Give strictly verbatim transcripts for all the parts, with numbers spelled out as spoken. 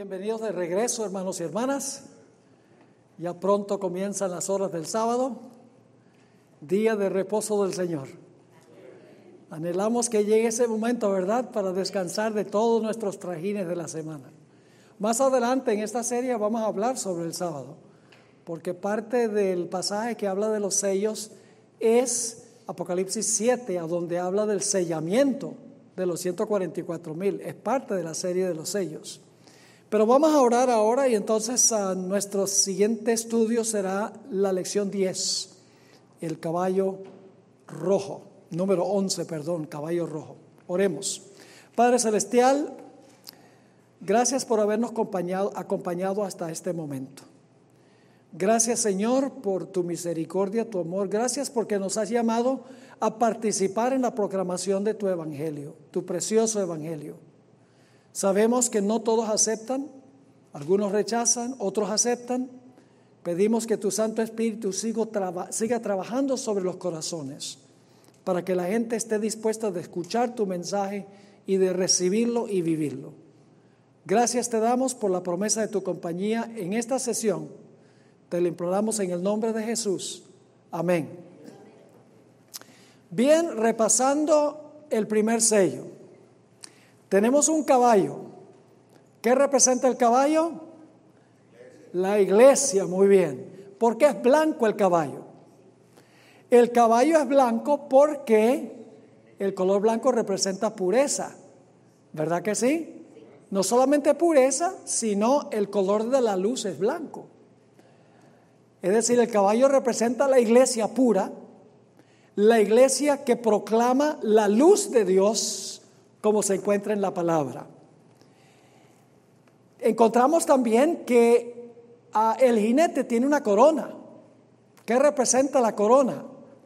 Bienvenidos de regreso, hermanos y hermanas. Ya pronto comienzan las horas del sábado, día de reposo del Señor. Anhelamos que llegue ese momento, ¿verdad?, para descansar de todos nuestros trajines de la semana. Más adelante en esta serie vamos a hablar sobre el sábado, porque parte del pasaje que habla de los sellos es Apocalipsis siete, a donde habla del sellamiento de los ciento cuarenta y cuatro mil. Es parte de la serie de los sellos. Pero vamos a orar ahora y entonces uh, nuestro siguiente estudio será la lección diez, el caballo rojo, número once, perdón, caballo rojo. Oremos. Padre Celestial, gracias por habernos acompañado, acompañado hasta este momento. Gracias, Señor, por tu misericordia, tu amor. Gracias porque nos has llamado a participar en la proclamación de tu evangelio, tu precioso evangelio. Sabemos que no todos aceptan, algunos rechazan, otros aceptan. Pedimos que tu Santo Espíritu siga, traba, siga trabajando sobre los corazones para que la gente esté dispuesta de escuchar tu mensaje y de recibirlo y vivirlo. Gracias te damos por la promesa de tu compañía en esta sesión. Te lo imploramos en el nombre de Jesús. Amén. Bien, repasando el primer sello. Tenemos un caballo. ¿Qué representa el caballo? La iglesia, muy bien. ¿Por qué es blanco el caballo? El caballo es blanco porque el color blanco representa pureza. ¿Verdad que sí? No solamente pureza, sino el color de la luz es blanco. Es decir, el caballo representa la iglesia pura, la iglesia que proclama la luz de Dios, como se encuentra en la palabra. Encontramos también que uh, el jinete tiene una corona. ¿Qué representa la corona?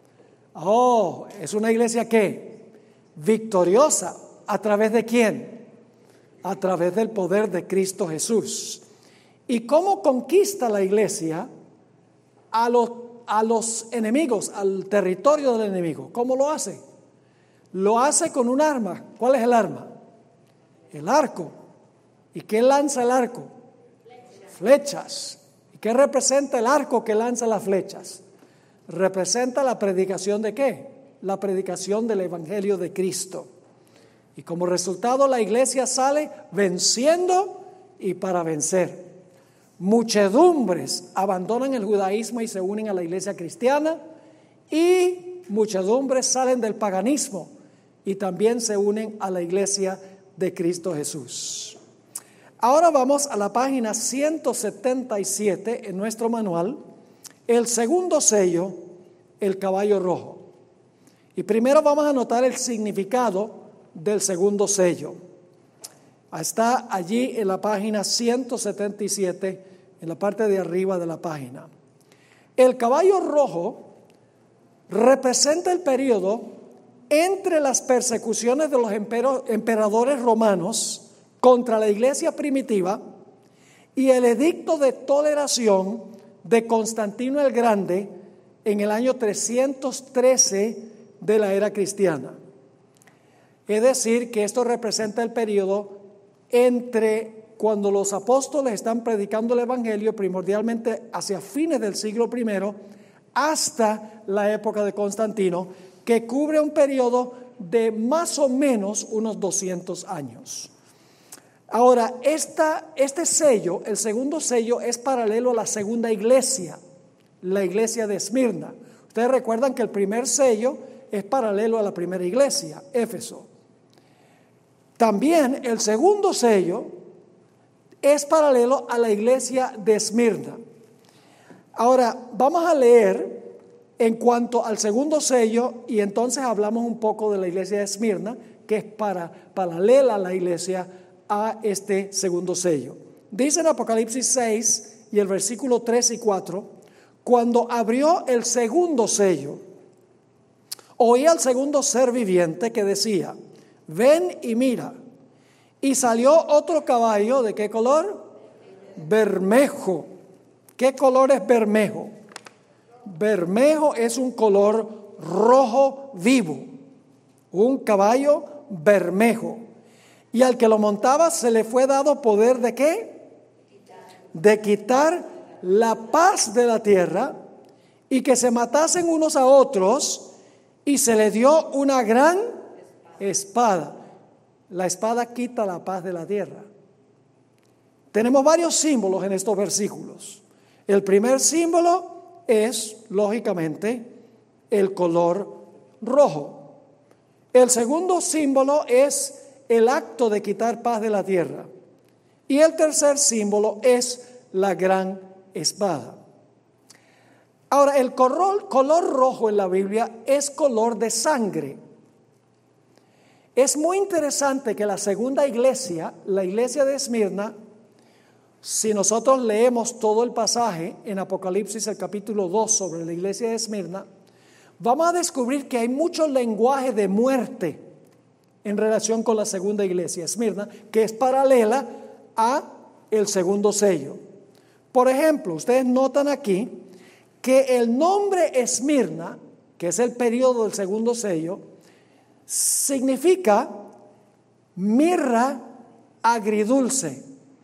Oh, es una iglesia ¿qué? Victoriosa. ¿A través de quién? A través del poder de Cristo Jesús. ¿Y cómo conquista la iglesia a los, a los enemigos, al territorio del enemigo? ¿Cómo lo hace? Lo hace con un arma. ¿Cuál es el arma? El arco. ¿Y qué lanza el arco? Flechas. Flechas. ¿Y qué representa el arco que lanza las flechas? Representa la predicación de ¿qué? La predicación del evangelio de Cristo. Y como resultado la iglesia sale venciendo y para vencer. Muchedumbres abandonan el judaísmo y se unen a la iglesia cristiana, y muchedumbres salen del paganismo y también se unen a la iglesia de Cristo Jesús. Ahora vamos a la página ciento setenta y siete en nuestro manual, el segundo sello, el caballo rojo. Y primero vamos a notar el significado del segundo sello. Está allí en la página ciento setenta y siete, en la parte de arriba de la página. El caballo rojo representa el periodo entre las persecuciones de los emperadores romanos contra la iglesia primitiva y el edicto de toleración de Constantino el Grande en el año trescientos trece de la era cristiana. Es decir, que esto representa el periodo entre cuando los apóstoles están predicando el evangelio, primordialmente hacia fines del siglo primero, hasta la época de Constantino, que cubre un periodo de más o menos unos doscientos años. Ahora, esta, este sello, el segundo sello, es paralelo a la segunda iglesia, la iglesia de Esmirna. Ustedes recuerdan que el primer sello es paralelo a la primera iglesia, Éfeso. También el segundo sello es paralelo a la iglesia de Esmirna. Ahora, vamos a leer en cuanto al segundo sello y entonces hablamos un poco de la iglesia de Esmirna, que es para, paralela a la iglesia a este segundo sello. Dice en Apocalipsis seis y el versículo tres y cuatro, cuando abrió el segundo sello, oí al segundo ser viviente que decía, ven y mira. Y salió otro caballo, ¿de qué color? Bermejo. ¿Qué color es bermejo? Bermejo es un color rojo vivo, un caballo bermejo. Y al que lo montaba se le fue dado poder ¿de qué? de quitar la paz de la tierra y que se matasen unos a otros, y se le dio una gran espada. La espada quita la paz de la tierra. Tenemos varios símbolos en estos versículos. El primer símbolo es, lógicamente, el color rojo. El segundo símbolo es el acto de quitar paz de la tierra. Y el tercer símbolo es la gran espada. Ahora, el color, color rojo en la Biblia es color de sangre. Es muy interesante que la segunda iglesia, la iglesia de Esmirna, si nosotros leemos todo el pasaje en Apocalipsis, el capítulo dos, sobre la iglesia de Esmirna, vamos a descubrir que hay mucho lenguaje de muerte en relación con la segunda iglesia, Esmirna, que es paralela a el segundo sello. Por ejemplo, ustedes notan aquí que el nombre Esmirna, que es el periodo del segundo sello, significa mirra agridulce.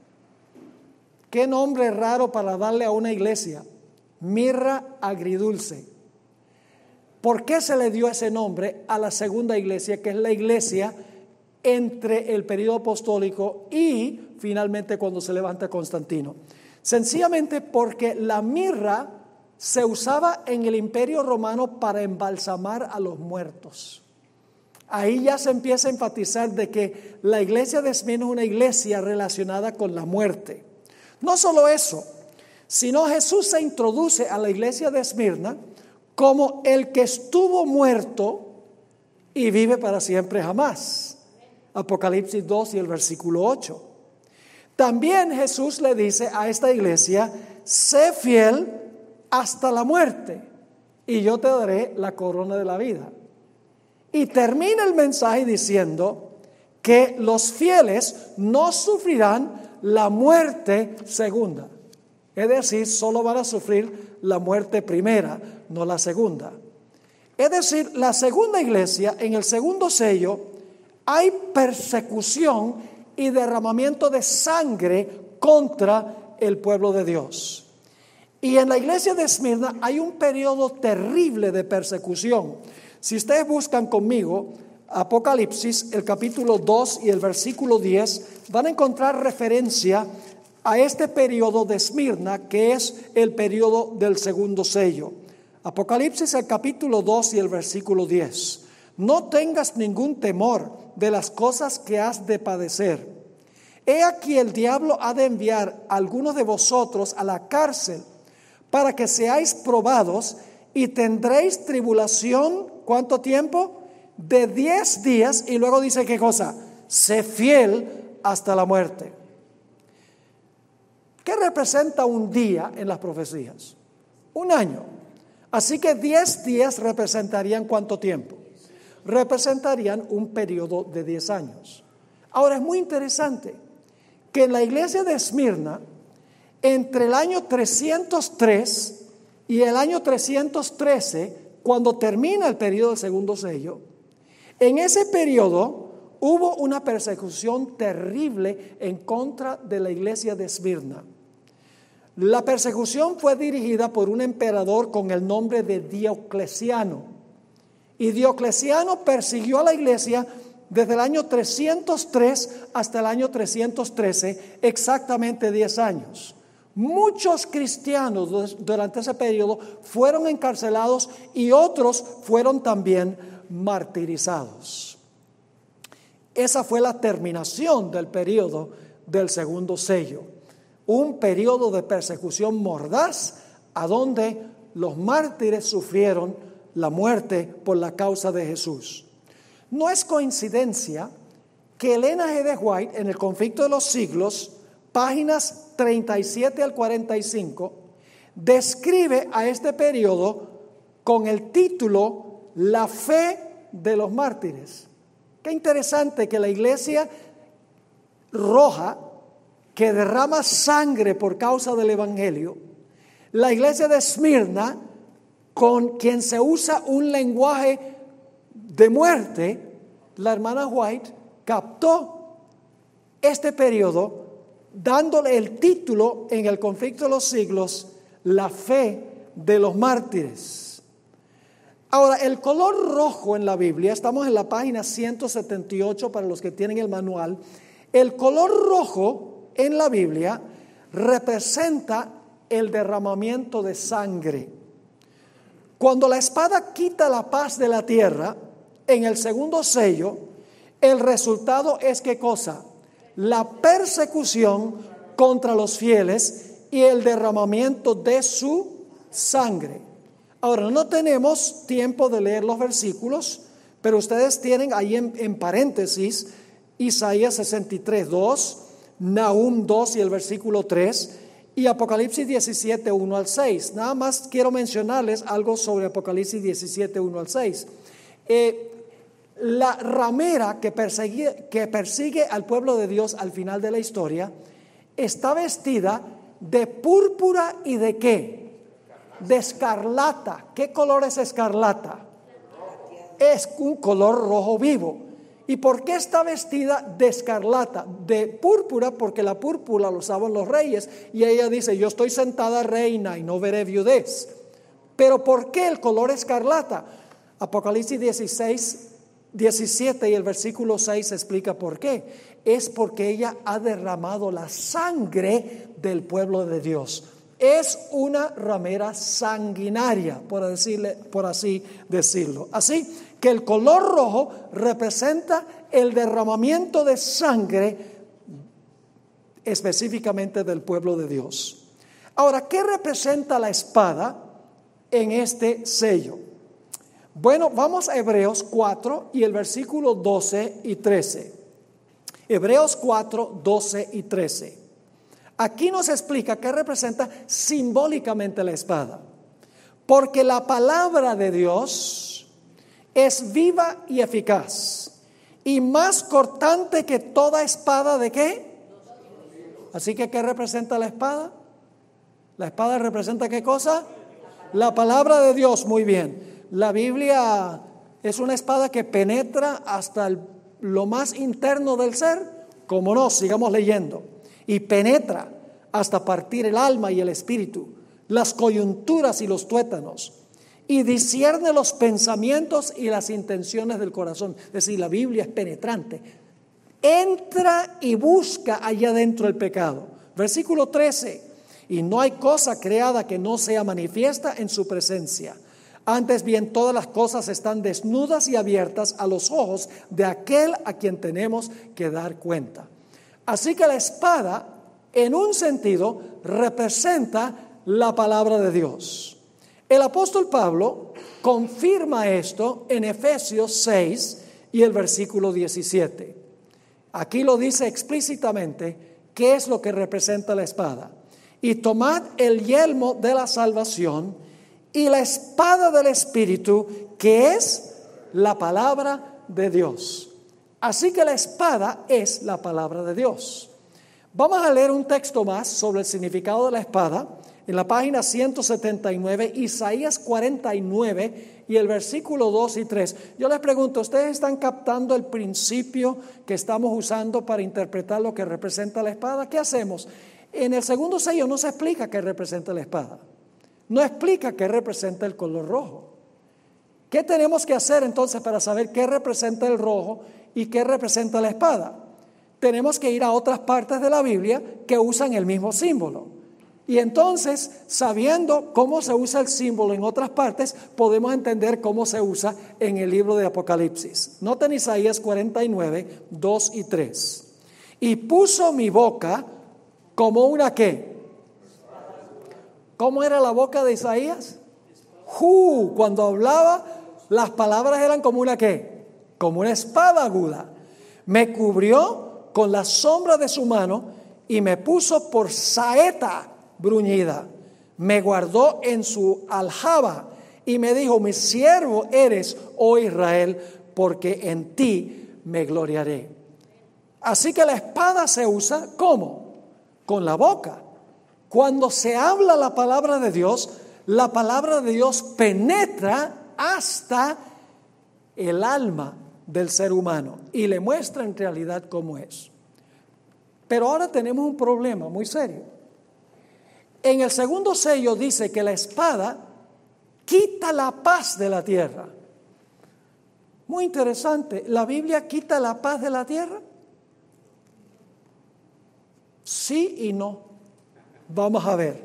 Qué nombre raro para darle a una iglesia, mirra agridulce. ¿Por qué se le dio ese nombre a la segunda iglesia, que es la iglesia entre el periodo apostólico y finalmente cuando se levanta Constantino? Sencillamente porque la mirra se usaba en el Imperio Romano para embalsamar a los muertos. Ahí ya se empieza a enfatizar de que la iglesia de Esmirna es una iglesia relacionada con la muerte. No solo eso, sino Jesús se introduce a la iglesia de Esmirna como el que estuvo muerto y vive para siempre jamás. Apocalipsis dos y el versículo ocho. También Jesús le dice a esta iglesia: sé fiel hasta la muerte y yo te daré la corona de la vida. Y termina el mensaje diciendo que los fieles no sufrirán la muerte segunda. Es decir, solo van a sufrir la muerte primera, no la segunda. Es decir, la segunda iglesia, en el segundo sello, hay persecución y derramamiento de sangre contra el pueblo de Dios. Y en la iglesia de Esmirna hay un periodo terrible de persecución. Si ustedes buscan conmigo Apocalipsis, el capítulo dos y el versículo diez, van a encontrar referencia a este periodo de Esmirna, que es el periodo del segundo sello. Apocalipsis, el capítulo dos y el versículo diez. No tengas ningún temor de las cosas que has de padecer. He aquí el diablo ha de enviar a algunos de vosotros a la cárcel para que seáis probados y tendréis tribulación. ¿Cuánto tiempo? De diez días. Y luego dice, ¿qué cosa? Sé fiel hasta la muerte. ¿Qué representa un día en las profecías? Un año. Así que diez días representarían ¿cuánto tiempo? Representarían un periodo de diez años. Ahora es muy interesante que en la iglesia de Esmirna, entre el año trescientos tres y el año trescientos trece, cuando termina el periodo del segundo sello, en ese periodo hubo una persecución terrible en contra de la iglesia de Esmirna. La persecución fue dirigida por un emperador con el nombre de Diocleciano. Y Diocleciano persiguió a la iglesia desde el año trescientos tres hasta el año trescientos trece, exactamente diez años. Muchos cristianos durante ese periodo fueron encarcelados y otros fueron también martirizados. Esa fue la terminación del periodo del segundo sello. Un periodo de persecución mordaz a donde los mártires sufrieron la muerte por la causa de Jesús. No es coincidencia que Elena G. de White, en El conflicto de los siglos, páginas treinta y siete al cuarenta y cinco, describe a este periodo con el título La fe de los mártires. Qué interesante que la iglesia roja, que derrama sangre por causa del evangelio, la iglesia de Esmirna, con quien se usa un lenguaje de muerte, la hermana White captó este periodo dándole el título en el conflicto de los siglos, la fe de los mártires. Ahora, el color rojo en la Biblia, estamos en la página ciento setenta y ocho para los que tienen el manual. El color rojo en la Biblia representa el derramamiento de sangre. Cuando la espada quita la paz de la tierra, en el segundo sello, el resultado es ¿qué cosa? La persecución contra los fieles y el derramamiento de su sangre. Ahora, no tenemos tiempo de leer los versículos, pero ustedes tienen ahí en, en paréntesis Isaías sesenta y tres, dos, Nahum dos y el versículo tres, y Apocalipsis diecisiete, uno al seis. Nada más quiero mencionarles algo sobre Apocalipsis diecisiete, uno al seis. Eh, la ramera que persigue, que persigue al pueblo de Dios al final de la historia está vestida de púrpura y de ¿qué? De escarlata. ¿Qué color es escarlata? Es un color rojo vivo. ¿Y por qué está vestida de escarlata? De púrpura, porque la púrpura lo usaban los reyes. Y ella dice, yo estoy sentada reina y no veré viudez. Pero ¿por qué el color escarlata? Apocalipsis dieciséis, diecisiete y el versículo seis explica por qué. Es porque ella ha derramado la sangre del pueblo de Dios. Es una ramera sanguinaria, por decirle, por así decirlo. Así que el color rojo representa el derramamiento de sangre específicamente del pueblo de Dios. Ahora, ¿qué representa la espada en este sello? Bueno, vamos a Hebreos cuatro y el versículo doce y trece. Hebreos cuatro, doce y trece. Aquí nos explica qué representa simbólicamente la espada. Porque la palabra de Dios es viva y eficaz y más cortante que toda espada de ¿qué? Así que ¿qué representa la espada? La espada representa ¿qué cosa? La palabra de Dios. Muy bien. La Biblia es una espada que penetra hasta el, lo más interno del ser. Como no, sigamos leyendo. Y penetra hasta partir el alma y el espíritu, las coyunturas y los tuétanos, y discierne los pensamientos y las intenciones del corazón. Es decir, la Biblia es penetrante. Entra y busca allá dentro el pecado. Versículo trece. Y no hay cosa creada que no sea manifiesta en su presencia. Antes bien, todas las cosas están desnudas y abiertas a los ojos de aquel a quien tenemos que dar cuenta. Así que la espada, en un sentido, representa la palabra de Dios. El apóstol Pablo confirma esto en Efesios seis y el versículo diecisiete. Aquí lo dice explícitamente qué es lo que representa la espada. Y tomad el yelmo de la salvación y la espada del Espíritu, que es la palabra de Dios. Así que la espada es la palabra de Dios. Vamos a leer un texto más sobre el significado de la espada en la página ciento setenta y nueve, Isaías cuarenta y nueve y el versículo dos y tres. Yo les pregunto, ¿ustedes están captando el principio que estamos usando para interpretar lo que representa la espada? ¿Qué hacemos? En el segundo sello no se explica qué representa la espada. No explica qué representa el color rojo. ¿Qué tenemos que hacer entonces para saber qué representa el rojo y qué representa la espada? Tenemos que ir a otras partes de la Biblia que usan el mismo símbolo. Y entonces, sabiendo cómo se usa el símbolo en otras partes, podemos entender cómo se usa en el libro de Apocalipsis. Noten Isaías cuarenta y nueve, dos y tres. Y puso mi boca como una ¿qué? ¿Cómo era la boca de Isaías? Ju, cuando hablaba, las palabras eran como una ¿qué? Como una espada aguda. Me cubrió con la sombra de su mano y me puso por saeta bruñida. Me guardó en su aljaba y me dijo, mi siervo eres, oh Israel, porque en ti me gloriaré. Así que la espada se usa ¿cómo? Con la boca. Cuando se habla la palabra de Dios, la palabra de Dios penetra hasta el alma del ser humano y le muestra en realidad cómo es. Pero ahora tenemos un problema muy serio. En el segundo sello dice que la espada quita la paz de la tierra. Muy interesante. ¿La Biblia quita la paz de la tierra? Sí y no. Vamos a ver.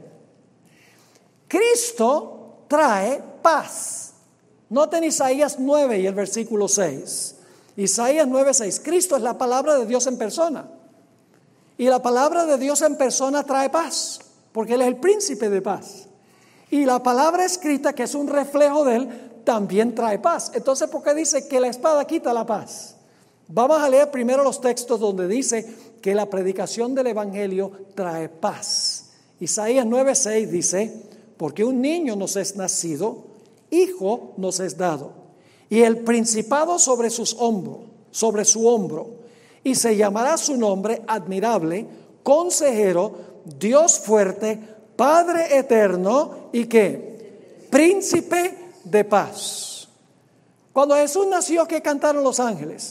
Cristo trae paz. Noten Isaías nueve y el versículo seis. Isaías nueve, seis. Cristo es la palabra de Dios en persona. Y la palabra de Dios en persona trae paz, porque Él es el príncipe de paz. Y la palabra escrita, que es un reflejo de Él, también trae paz. Entonces, ¿por qué dice que la espada quita la paz? Vamos a leer primero los textos donde dice que la predicación del evangelio trae paz. Isaías nueve, seis dice: porque un niño nos es nacido, hijo nos es dado, y el principado sobre sus hombros, sobre su hombro, y se llamará su nombre admirable, consejero, Dios fuerte, Padre eterno, y ¿qué? Príncipe de paz. Cuando Jesús nació, ¿qué cantaron los ángeles?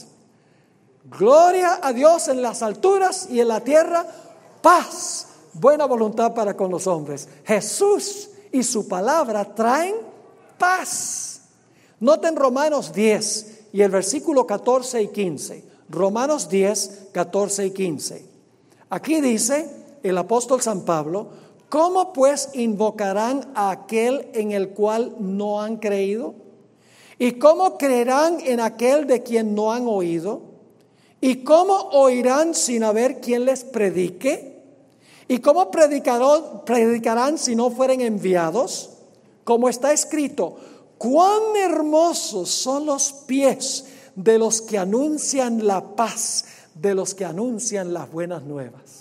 Gloria a Dios en las alturas y en la tierra, paz, buena voluntad para con los hombres. Jesús y su palabra traen paz. Noten Romanos diez y el versículo catorce y quince. Romanos diez, catorce y quince. Aquí dice el apóstol San Pablo: ¿cómo pues invocarán a aquel en el cual no han creído? ¿Y cómo creerán en aquel de quien no han oído? ¿Y cómo oirán sin haber quien les predique? ¿Y cómo predicarán, predicarán si no fueren enviados? Como está escrito: cuán hermosos son los pies de los que anuncian la paz, de los que anuncian las buenas nuevas.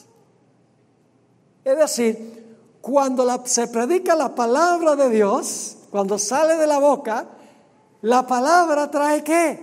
Es decir, cuando la, se predica la palabra de Dios, cuando sale de la boca, la palabra trae ¿qué?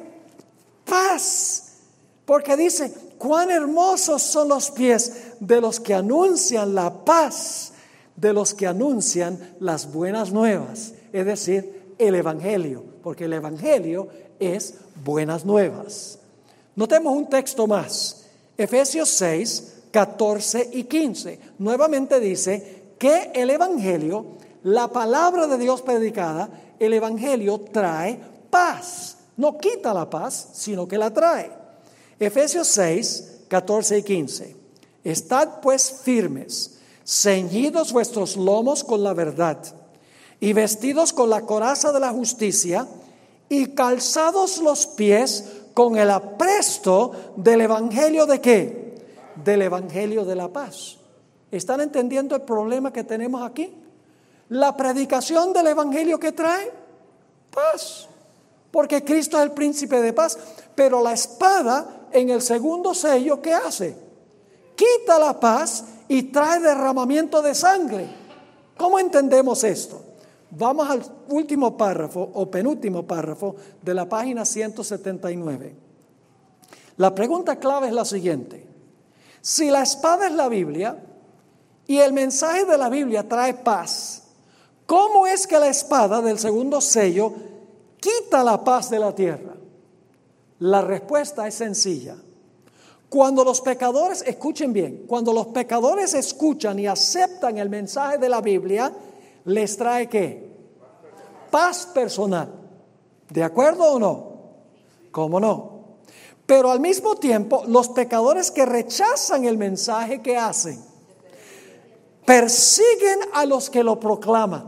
Paz. Porque dice: cuán hermosos son los pies de los que anuncian la paz, de los que anuncian las buenas nuevas. Es decir, el evangelio, porque el evangelio es buenas nuevas. Notemos un texto más, Efesios seis, catorce y quince. Nuevamente dice que el evangelio, la palabra de Dios predicada, el evangelio trae paz. No quita la paz, sino que la trae. Efesios seis, catorce y quince. Estad pues firmes, ceñidos vuestros lomos con la verdad, y vestidos con la coraza de la justicia, y calzados los pies con el apresto del evangelio ¿de qué? Del evangelio de la paz. ¿Están entendiendo el problema que tenemos aquí? La predicación del evangelio que trae paz, porque Cristo es el príncipe de paz. Pero la espada en el segundo sello, ¿qué hace? Quita la paz y trae derramamiento de sangre. ¿Cómo entendemos esto? Vamos al último párrafo o penúltimo párrafo de la página ciento setenta y nueve. La pregunta clave es la siguiente: si la espada es la Biblia y el mensaje de la Biblia trae paz, ¿cómo es que la espada del segundo sello quita la paz de la tierra? La respuesta es sencilla. Cuando los pecadores, escuchen bien, cuando los pecadores escuchan y aceptan el mensaje de la Biblia, les trae ¿qué? Paz personal. ¿De acuerdo o no? ¿Cómo no? Pero al mismo tiempo, los pecadores que rechazan el mensaje, ¿qué hacen? Persiguen a los que lo proclaman.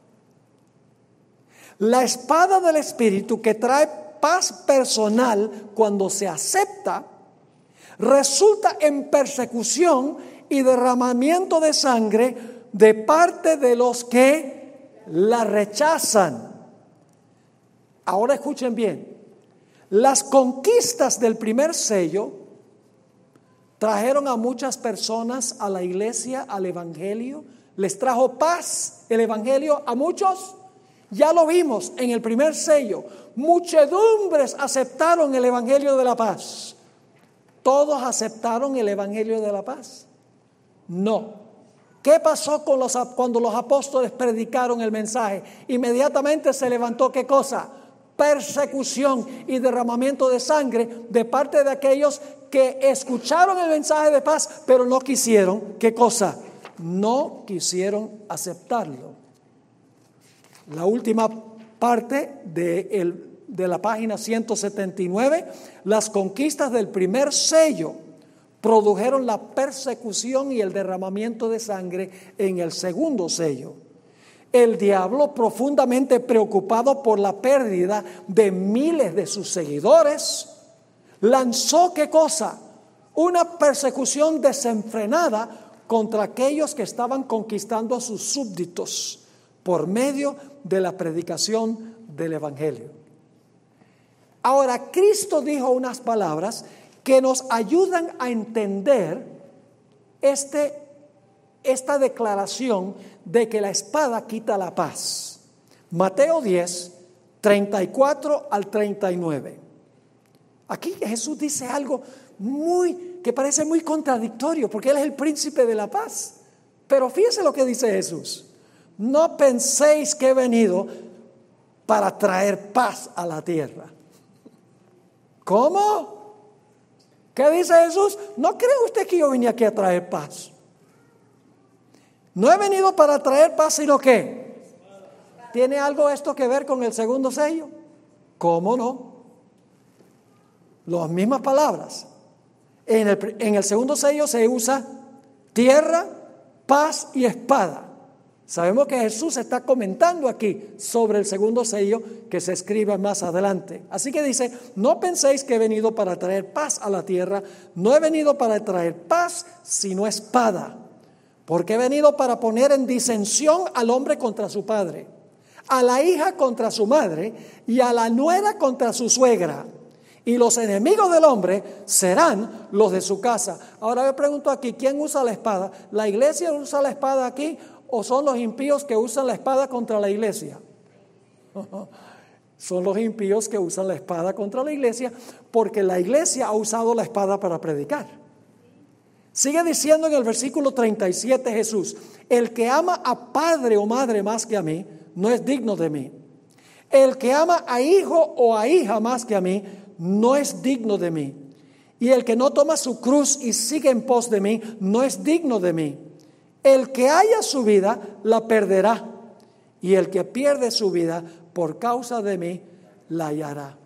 La espada del Espíritu, que trae paz personal cuando se acepta, resulta en persecución y derramamiento de sangre de parte de los que la rechazan. Ahora escuchen bien. Las conquistas del primer sello trajeron a muchas personas a la iglesia, al evangelio. Les trajo paz el evangelio a muchos. Ya lo vimos en el primer sello. Muchedumbres aceptaron el evangelio de la paz. ¿Todos aceptaron el evangelio de la paz? No. ¿Qué pasó con los, cuando los apóstoles predicaron el mensaje? Inmediatamente se levantó ¿qué cosa? Persecución y derramamiento de sangre de parte de aquellos que escucharon el mensaje de paz, pero no quisieron, ¿qué cosa? No quisieron aceptarlo. La última parte de, el, de la página ciento setenta y nueve, las conquistas del primer sello produjeron la persecución y el derramamiento de sangre en el segundo sello. El diablo, profundamente preocupado por la pérdida de miles de sus seguidores, lanzó, ¿qué cosa? Una persecución desenfrenada contra aquellos que estaban conquistando a sus súbditos por medio de la predicación del Evangelio. Ahora, Cristo dijo unas palabras que nos ayudan a entender este, esta declaración de que la espada quita la paz. Mateo diez, treinta y cuatro al treinta y nueve. Aquí Jesús dice algo muy que parece muy contradictorio, porque Él es el príncipe de la paz. Pero fíjese lo que dice Jesús: no penséis que he venido para traer paz a la tierra. ¿Cómo? ¿Qué dice Jesús? ¿No cree usted que yo vine aquí a traer paz? No he venido para traer paz, sino que ¿tiene algo esto que ver con el segundo sello? ¿Cómo no? Las mismas palabras. En el, en el segundo sello se usa tierra, paz y espada. Sabemos que Jesús está comentando aquí sobre el segundo sello que se escribe más adelante. Así que dice: no penséis que he venido para traer paz a la tierra. No he venido para traer paz, sino espada. Porque he venido para poner en disensión al hombre contra su padre, a la hija contra su madre y a la nuera contra su suegra. Y los enemigos del hombre serán los de su casa. Ahora me pregunto aquí, ¿quién usa la espada? ¿La iglesia usa la espada aquí o son los impíos que usan la espada contra la iglesia? Son los impíos que usan la espada contra la iglesia, porque la iglesia ha usado la espada para predicar. Sigue diciendo en el versículo treinta y siete Jesús: el que ama a padre o madre más que a mí, no es digno de mí. El que ama a hijo o a hija más que a mí, no es digno de mí. Y el que no toma su cruz y sigue en pos de mí, no es digno de mí. El que haya su vida, la perderá. Y el que pierde su vida por causa de mí, la hallará.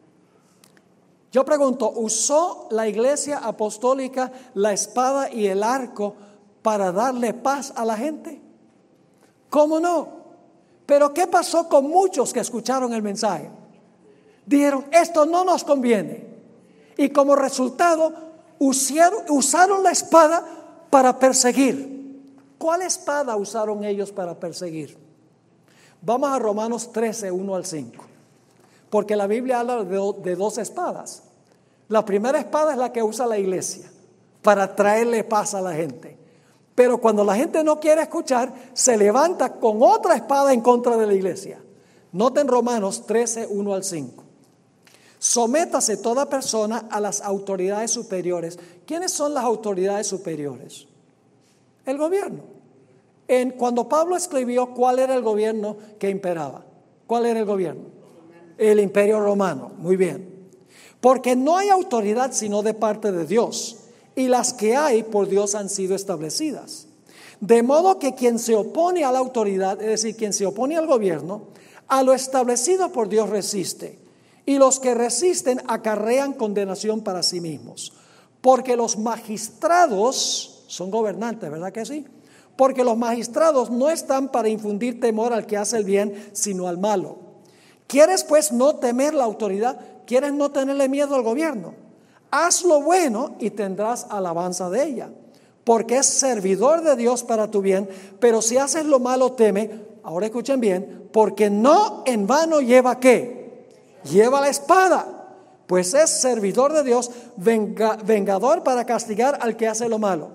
Yo pregunto, ¿usó la iglesia apostólica la espada y el arco para darle paz a la gente? ¿Cómo no? Pero ¿qué pasó con muchos que escucharon el mensaje? Dijeron: esto no nos conviene. Y como resultado usaron, usaron la espada para perseguir. ¿Cuál espada usaron ellos para perseguir? Vamos a Romanos trece, uno al cinco. Porque la Biblia habla de, de dos espadas. La primera espada es la que usa la iglesia para traerle paz a la gente. Pero cuando la gente no quiere escuchar, se levanta con otra espada en contra de la iglesia. Noten Romanos trece, uno al cinco. Sométase toda persona a las autoridades superiores. ¿Quiénes son las autoridades superiores? El gobierno. En, cuando Pablo escribió, ¿cuál era el gobierno que imperaba? ¿Cuál era el gobierno? El imperio romano. Muy bien. Porque no hay autoridad sino de parte de Dios, y las que hay por Dios han sido establecidas. De modo que quien se opone a la autoridad, es decir, quien se opone al gobierno, a lo establecido por Dios resiste. Y los que resisten acarrean condenación para sí mismos. Porque los magistrados son gobernantes, ¿verdad que sí? Porque los magistrados no están para infundir temor al que hace el bien, sino al malo. ¿Quieres pues no temer la autoridad? ¿Quieres no tenerle miedo al gobierno? Haz lo bueno y tendrás alabanza de ella, porque es servidor de Dios para tu bien. Pero si haces lo malo, teme. Ahora escuchen bien, porque no en vano lleva ¿qué? Lleva la espada, pues es servidor de Dios, venga, vengador para castigar al que hace lo malo.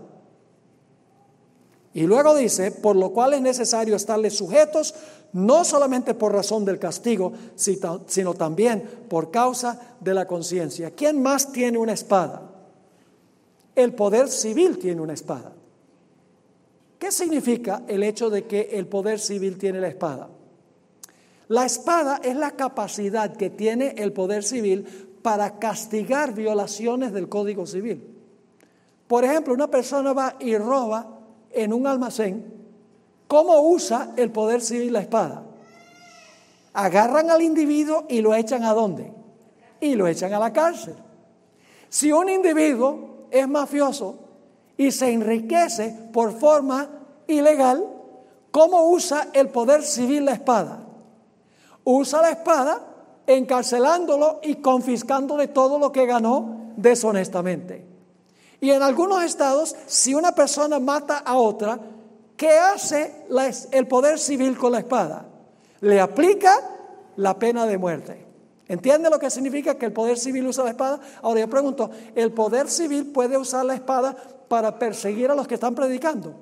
Y luego dice: por lo cual es necesario estarles sujetos, no solamente por razón del castigo, sino también por causa de la conciencia. ¿Quién más tiene una espada? El poder civil tiene una espada. ¿Qué significa el hecho de que el poder civil tiene la espada? La espada es la capacidad que tiene el poder civil para castigar violaciones del Código Civil. Por ejemplo, una persona va y roba en un almacén. ¿Cómo usa el poder civil la espada? Agarran al individuo y lo echan ¿a dónde? Y lo echan a la cárcel. Si un individuo es mafioso y se enriquece por forma ilegal, ¿cómo usa el poder civil la espada? Usa la espada encarcelándolo y confiscándole todo lo que ganó deshonestamente. Y en algunos estados, si una persona mata a otra, ¿qué hace la, el poder civil con la espada? Le aplica la pena de muerte. ¿Entiende lo que significa que el poder civil usa la espada? Ahora yo pregunto, ¿el poder civil puede usar la espada para perseguir a los que están predicando?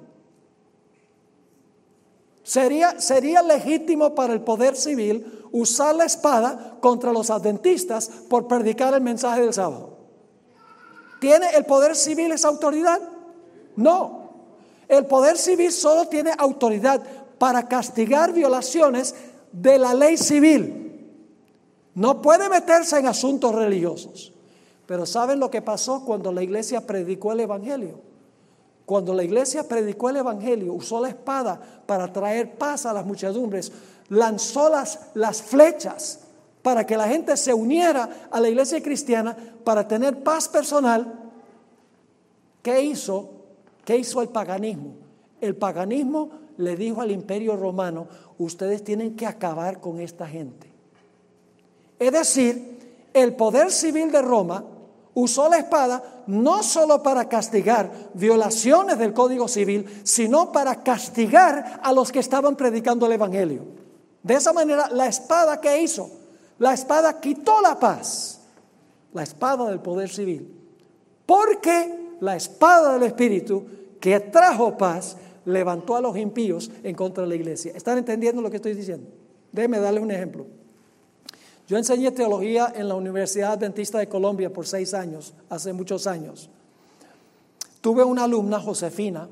¿Sería, sería legítimo para el poder civil usar la espada contra los adventistas por predicar el mensaje del sábado? ¿Tiene el poder civil esa autoridad? No. El poder civil solo tiene autoridad para castigar violaciones de la ley civil. No puede meterse en asuntos religiosos. Pero ¿saben lo que pasó cuando la iglesia predicó el evangelio? Cuando la iglesia predicó el evangelio, usó la espada para traer paz a las muchedumbres, lanzó las, las flechas para que la gente se uniera a la iglesia cristiana para tener paz personal. ¿Qué hizo? ¿Qué hizo el paganismo? El paganismo le dijo al imperio romano, ustedes tienen que acabar con esta gente. Es decir, el poder civil de Roma usó la espada no solo para castigar violaciones del Código Civil, sino para castigar a los que estaban predicando el evangelio. De esa manera, la espada, ¿qué hizo? La espada quitó la paz, la espada del poder civil, porque la espada del Espíritu que trajo paz levantó a los impíos en contra de la iglesia. ¿Están entendiendo lo que estoy diciendo? Déjenme darles un ejemplo. Yo enseñé teología en la Universidad Adventista de Colombia por seis años, hace muchos años. Tuve una alumna, Josefina,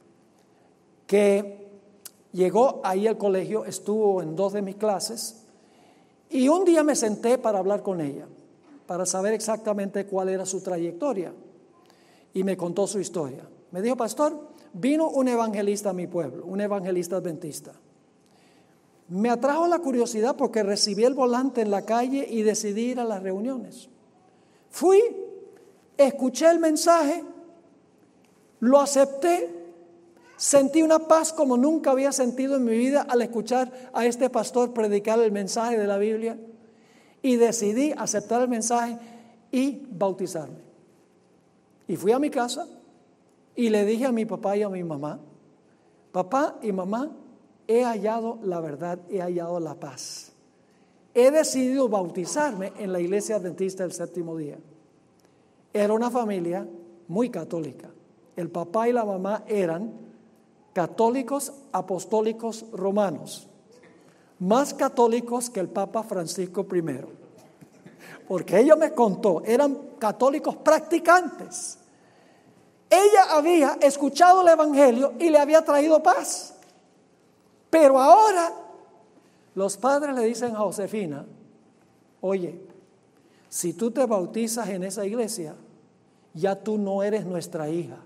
que llegó ahí al colegio, estuvo en dos de mis clases, y un día me senté para hablar con ella, para saber exactamente cuál era su trayectoria, y me contó su historia. Me dijo, pastor, vino un evangelista a mi pueblo, un evangelista adventista. Me atrajo la curiosidad porque recibí el volante en la calle y decidí ir a las reuniones. Fui, escuché el mensaje, lo acepté, sentí una paz como nunca había sentido en mi vida al escuchar a este pastor predicar el mensaje de la Biblia, y decidí aceptar el mensaje y bautizarme. Y fui a mi casa y le dije a mi papá y a mi mamá, papá y mamá, he hallado la verdad, he hallado la paz. He decidido bautizarme en la iglesia adventista del séptimo día. Era una familia muy católica. El papá y la mamá eran católicos apostólicos romanos, más católicos que el Papa Francisco primero. Porque ella me contó, eran católicos practicantes. Ella había escuchado el evangelio y le había traído paz. Pero ahora los padres le dicen a Josefina, oye, si tú te bautizas en esa iglesia, ya tú no eres nuestra hija.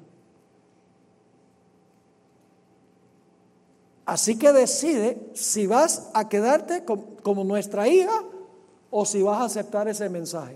Así que decide si vas a quedarte como nuestra hija o si vas a aceptar ese mensaje.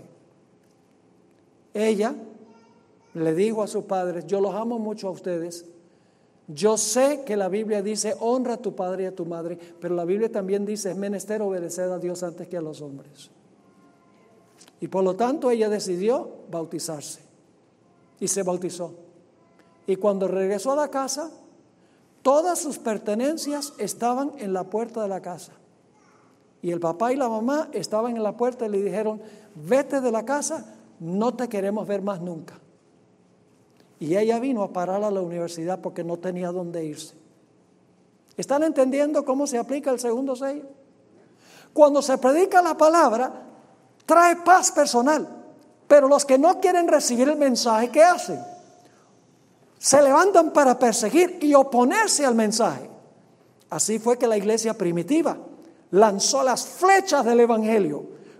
Ella le dijo a sus padres, yo los amo mucho a ustedes. Yo sé que la Biblia dice, honra a tu padre y a tu madre, pero la Biblia también dice, es menester obedecer a Dios antes que a los hombres. Y por lo tanto ella decidió bautizarse y se bautizó. Y cuando regresó a la casa, todas sus pertenencias estaban en la puerta de la casa. Y el papá y la mamá estaban en la puerta y le dijeron, vete de la casa, no te queremos ver más nunca. Y ella vino a parar a la universidad porque no tenía dónde irse. ¿Están entendiendo cómo se aplica el segundo sello? Cuando se predica la palabra, trae paz personal. Pero los que no quieren recibir el mensaje, ¿qué hacen? Se levantan para perseguir y oponerse al mensaje. Así fue que la iglesia primitiva lanzó las flechas del evangelio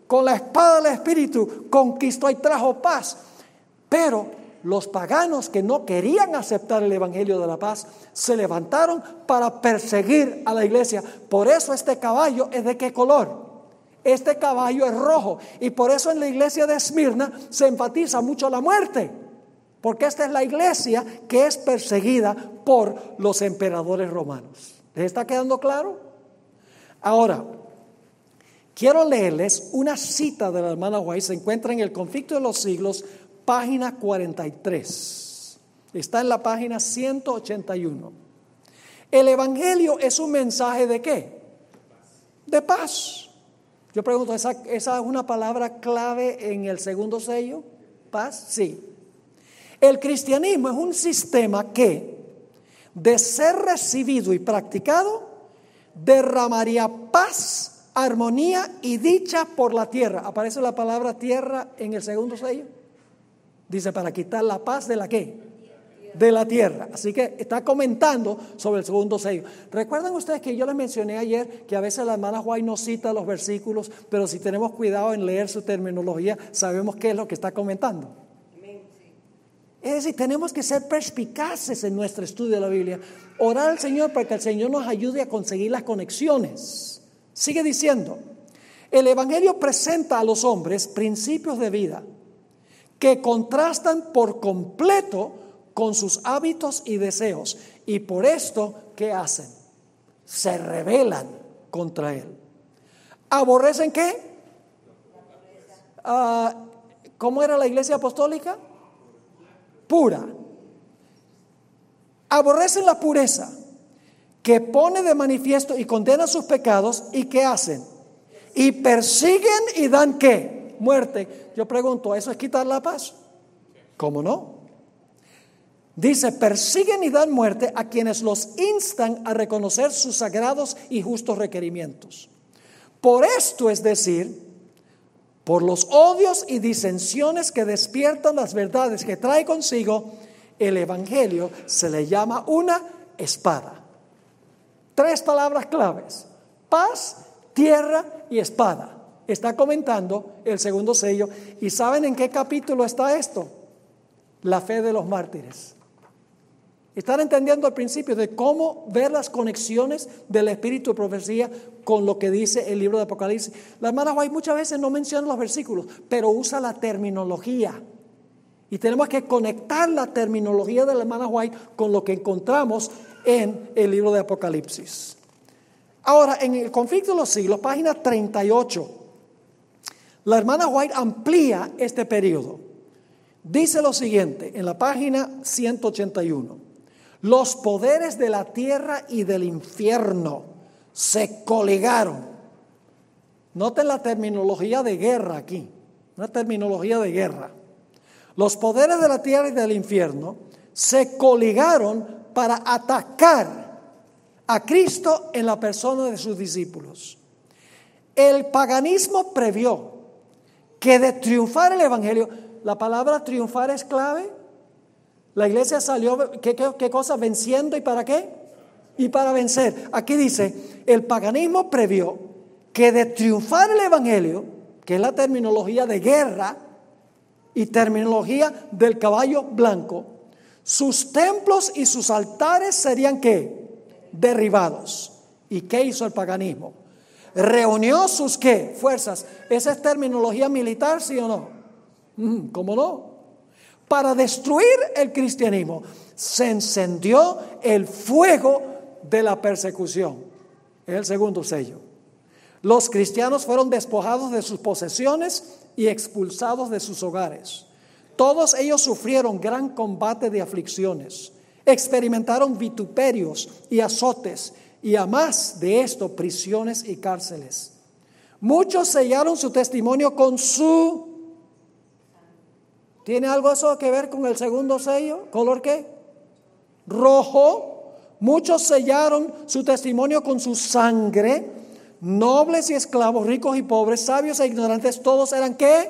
con la espada del Espíritu, conquistó y trajo paz. Pero los paganos que no querían aceptar el evangelio de la paz se levantaron para perseguir a la iglesia. Por eso este caballo es de qué color. Este caballo es rojo, y por eso en la iglesia de Esmirna se enfatiza mucho la muerte, porque esta es la iglesia que es perseguida por los emperadores romanos. ¿Les está quedando claro? Ahora, quiero leerles una cita de la hermana White. Se encuentra en el Conflicto de los Siglos, página cuarenta y tres. Está en la página ciento ochenta y uno. El evangelio es un mensaje de ¿qué? De paz. Yo pregunto, ¿esa, ¿esa es una palabra clave en el segundo sello? ¿Paz? Sí. El cristianismo es un sistema que, de ser recibido y practicado, derramaría paz, armonía y dicha por la tierra. ¿Aparece la palabra tierra en el segundo sello? Dice, para quitar la paz de la ¿qué? De la tierra. Así que está comentando sobre el segundo sello. ¿Recuerdan ustedes que yo les mencioné ayer que a veces la hermana White no cita los versículos, pero si tenemos cuidado en leer su terminología, sabemos qué es lo que está comentando? Es decir, tenemos que ser perspicaces en nuestro estudio de la Biblia, orar al Señor para que el Señor nos ayude a conseguir las conexiones. Sigue diciendo, el evangelio presenta a los hombres principios de vida que contrastan por completo con sus hábitos y deseos, y por esto, ¿qué hacen? Se rebelan contra él. ¿Aborrecen qué? Uh, ¿Cómo era la iglesia apostólica? Pura. Aborrecen la pureza, que pone de manifiesto y condena sus pecados, y ¿qué hacen? Y persiguen y dan ¿qué? Muerte. Yo pregunto, ¿eso es quitar la paz? ¿Cómo no? Dice, persiguen y dan muerte a quienes los instan a reconocer sus sagrados y justos requerimientos. Por esto, es decir, por los odios y disensiones que despiertan las verdades que trae consigo, el evangelio se le llama una espada. Tres palabras claves: paz, tierra y espada. Está comentando el segundo sello. ¿Y saben en qué capítulo está esto? La fe de los mártires. Están entendiendo el principio de cómo ver las conexiones del espíritu de profecía con lo que dice el libro de Apocalipsis. La hermana White muchas veces no menciona los versículos, pero usa la terminología. Y tenemos que conectar la terminología de la hermana White con lo que encontramos en el libro de Apocalipsis. Ahora, en el Conflicto de los Siglos, página treinta y ocho, la hermana White amplía este periodo. Dice lo siguiente en la página ciento ochenta y uno. Los poderes de la tierra y del infierno se coligaron. Noten la terminología de guerra aquí, una terminología de guerra. Los poderes de la tierra y del infierno se coligaron para atacar a Cristo en la persona de sus discípulos. El paganismo previó que de triunfar el evangelio, la palabra triunfar es clave. La iglesia salió, ¿qué, qué, qué cosa? Venciendo. ¿Y para qué? Y para vencer. Aquí dice, el paganismo previó que de triunfar el evangelio, que es la terminología de guerra y terminología del caballo blanco, sus templos y sus altares serían ¿qué? Derribados. ¿Y qué hizo el paganismo? Reunió sus ¿qué? Fuerzas. ¿Esa es terminología militar, sí o no? ¿Cómo no? Para destruir el cristianismo. Se encendió el fuego de la persecución. Es el segundo sello. Los cristianos fueron despojados de sus posesiones y expulsados de sus hogares. Todos ellos sufrieron gran combate de aflicciones, experimentaron vituperios y azotes, y a más de esto, prisiones y cárceles. Muchos sellaron su testimonio con su... ¿Tiene algo eso que ver con el segundo sello? ¿Color qué? Rojo. Muchos sellaron su testimonio con su sangre. Nobles y esclavos, ricos y pobres, sabios e ignorantes, todos eran ¿qué?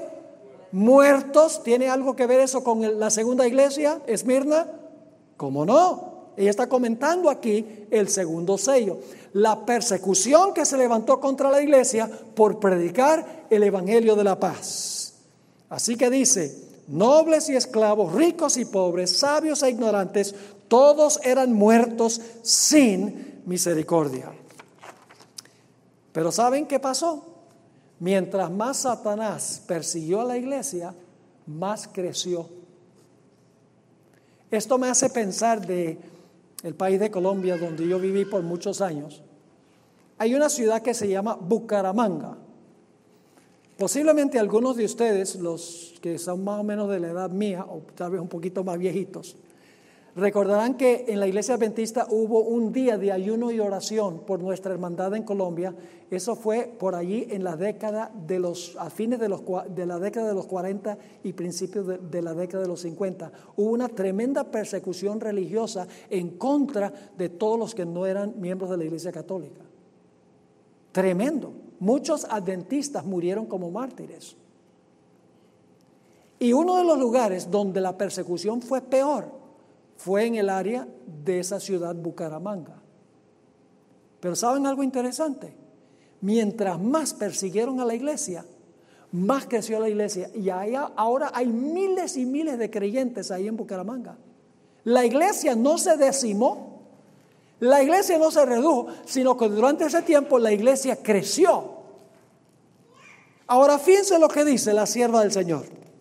Muertos. ¿Tiene algo que ver eso con la segunda iglesia, Esmirna? ¿Cómo no? Ella está comentando aquí el segundo sello, la persecución que se levantó contra la iglesia por predicar el evangelio de la paz. Así que dice, nobles y esclavos, ricos y pobres, sabios e ignorantes, todos eran muertos sin misericordia. Pero ¿saben qué pasó? Mientras más Satanás persiguió a la iglesia, más creció. Esto me hace pensar de el país de Colombia, donde yo viví por muchos años. Hay una ciudad que se llama Bucaramanga. Posiblemente algunos de ustedes, los que son más o menos de la edad mía, o tal vez un poquito más viejitos, recordarán que en la iglesia adventista hubo un día de ayuno y oración por nuestra hermandad en Colombia. Eso fue por allí en la década de los, a fines de, los, de la década de los cuarenta y principios de, de la década de los cincuenta. Hubo una tremenda persecución religiosa en contra de todos los que no eran miembros de la iglesia católica. Tremendo. Muchos adventistas murieron como mártires. Y uno de los lugares donde la persecución fue peor fue en el área de esa ciudad Bucaramanga. Pero ¿saben algo interesante? Mientras más persiguieron a la iglesia, más creció la iglesia. Y allá, ahora hay miles y miles de creyentes ahí en Bucaramanga. La iglesia no se decimó, la iglesia no se redujo, sino que durante ese tiempo la iglesia creció. Ahora fíjense lo que dice la sierva del Señor.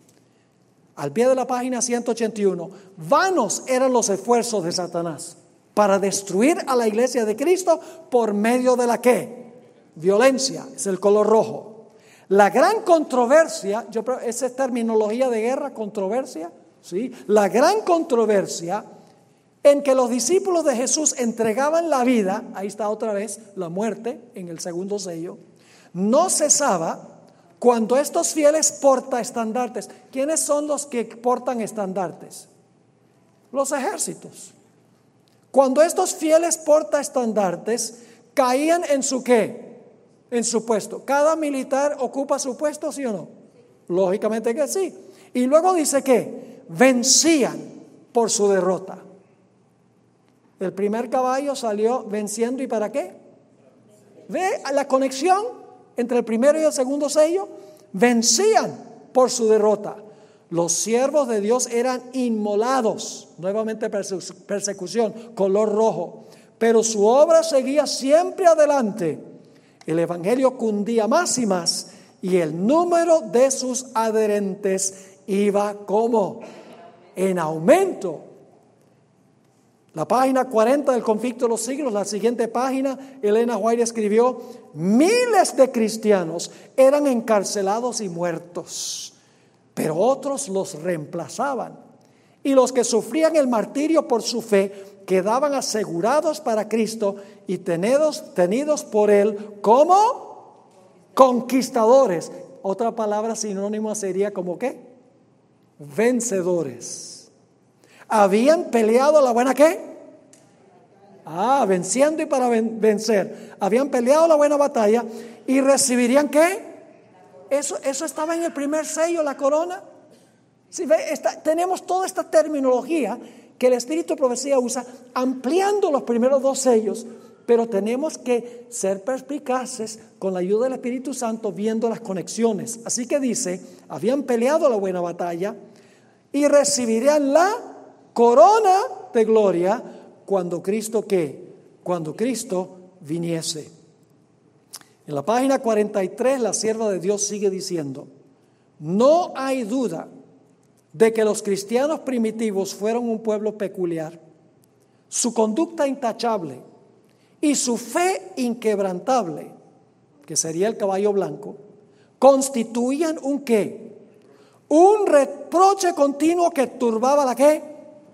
Al pie de la página ciento ochenta y uno, vanos eran los esfuerzos de Satanás para destruir a la iglesia de Cristo por medio de la ¿qué? Violencia, es el color rojo. La gran controversia, yo, esa es terminología de guerra, controversia, ¿sí? La gran controversia en que los discípulos de Jesús entregaban la vida, ahí está otra vez la muerte en el segundo sello, no cesaba cuando estos fieles portaestandartes. ¿Quiénes son los que portan estandartes? Los ejércitos. Cuando estos fieles portaestandartes caían en su ¿qué? En su puesto. ¿Cada militar ocupa su puesto, sí o no? Lógicamente que sí. Y luego dice que vencían por su derrota. El primer caballo salió venciendo, ¿y para qué? ¿Ve la conexión entre el primero y el segundo sello? Vencían por su derrota. Los siervos de Dios eran inmolados, nuevamente persecución, color rojo, pero su obra seguía siempre adelante. El evangelio cundía más y más, y el número de sus adherentes iba como en aumento. La página cuarenta del Conflicto de los Siglos, la siguiente página, Elena White escribió: miles de cristianos eran encarcelados y muertos, pero otros los reemplazaban. Y los que sufrían el martirio por su fe quedaban asegurados para Cristo y tenidos, tenidos por Él como conquistadores. Otra palabra sinónima sería como ¿qué? Vencedores. Habían peleado la buena ¿qué? Ah, venciendo y para vencer. Habían peleado la buena batalla y recibirían ¿qué? Eso, eso estaba en el primer sello, la corona. ¿Sí ve? Está, tenemos toda esta terminología que el Espíritu de Profecía usa, ampliando los primeros dos sellos, pero tenemos que ser perspicaces con la ayuda del Espíritu Santo, viendo las conexiones. Así que dice, habían peleado la buena batalla y recibirían la corona de gloria cuando Cristo ¿qué? Cuando Cristo viniese. En la página cuarenta y tres la sierva de Dios sigue diciendo: no hay duda de que los cristianos primitivos fueron un pueblo peculiar. Su conducta intachable y su fe inquebrantable, que sería el caballo blanco, constituían un ¿qué? Un reproche continuo que turbaba la ¿qué?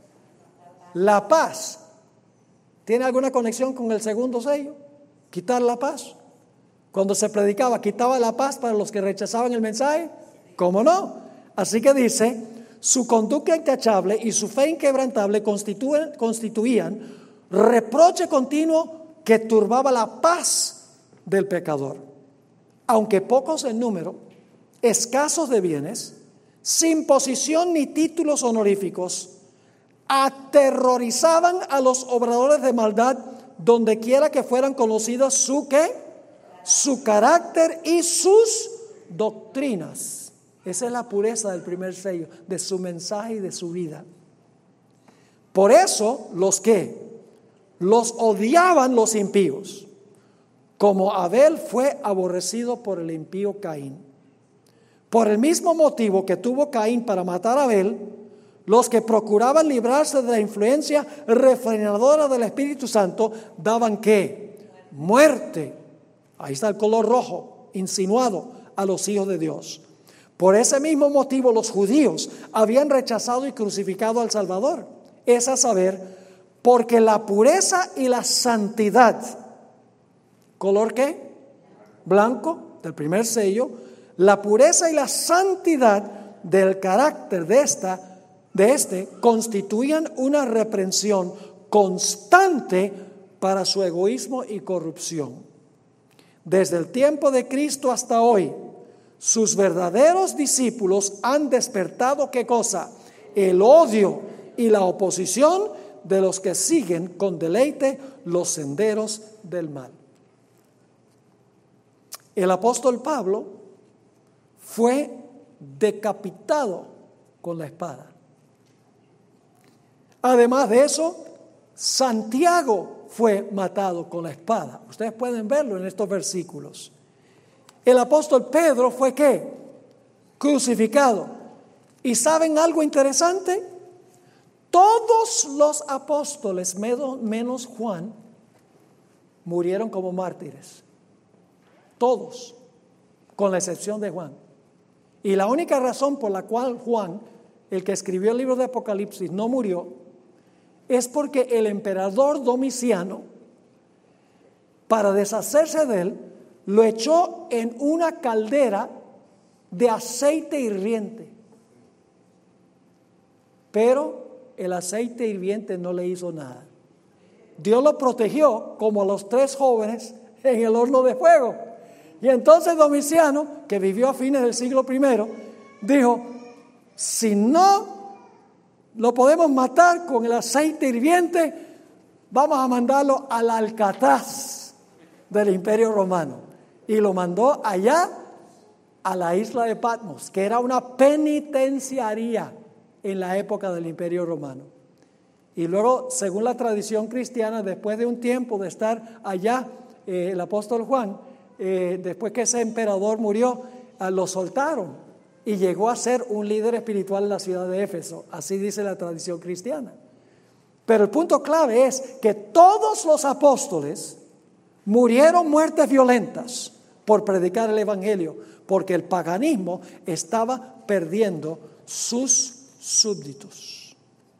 La paz. ¿Tiene alguna conexión con el segundo sello? Quitar la paz. Cuando se predicaba, quitaba la paz para los que rechazaban el mensaje. ¿Cómo no? Así que dice, su conducta intachable y su fe inquebrantable constituían, constituían reproche continuo que turbaba la paz del pecador. Aunque pocos en número, escasos de bienes, sin posición ni títulos honoríficos, aterrorizaban a los obradores de maldad donde quiera que fueran conocidos su ¿qué? Su carácter y sus doctrinas. Esa es la pureza del primer sello, de su mensaje y de su vida. Por eso los que los odiaban los impíos, como Abel fue aborrecido por el impío Caín. Por el mismo motivo que tuvo Caín para matar a Abel, los que procuraban librarse de la influencia refrenadora del Espíritu Santo daban ¿qué? Muerte. Ahí está el color rojo insinuado a los hijos de Dios. Por ese mismo motivo los judíos habían rechazado y crucificado al Salvador. Es a saber, porque la pureza y la santidad, ¿color qué? Blanco, del primer sello, la pureza y la santidad del carácter de esta de este constituían una reprensión constante para su egoísmo y corrupción. Desde el tiempo de Cristo hasta hoy, sus verdaderos discípulos han despertado ¿qué cosa? El odio y la oposición de los que siguen con deleite los senderos del mal. El apóstol Pablo fue decapitado con la espada. Además de eso, Santiago fue matado con la espada. Ustedes pueden verlo en estos versículos. El apóstol Pedro fue ¿qué? Crucificado. ¿Y saben algo interesante? Todos los apóstoles, menos Juan, murieron como mártires. Todos, con la excepción de Juan. Y la única razón por la cual Juan, el que escribió el libro de Apocalipsis, no murió, es porque el emperador Domiciano, para deshacerse de él, lo echó en una caldera de aceite hirviente. Pero el aceite hirviente no le hizo nada. Dios lo protegió como a los tres jóvenes en el horno de fuego. Y entonces Domiciano, que vivió a fines del siglo primero, dijo, si no lo podemos matar con el aceite hirviente, vamos a mandarlo al Alcatraz del Imperio Romano. Y lo mandó allá a la isla de Patmos, que era una penitenciaría en la época del Imperio Romano. Y luego, según la tradición cristiana, después de un tiempo de estar allá, eh, el apóstol Juan, eh, después que ese emperador murió, eh, lo soltaron. Y llegó a ser un líder espiritual en la ciudad de Éfeso. Así dice la tradición cristiana. Pero el punto clave es que todos los apóstoles murieron muertes violentas por predicar el evangelio, porque el paganismo estaba perdiendo sus súbditos.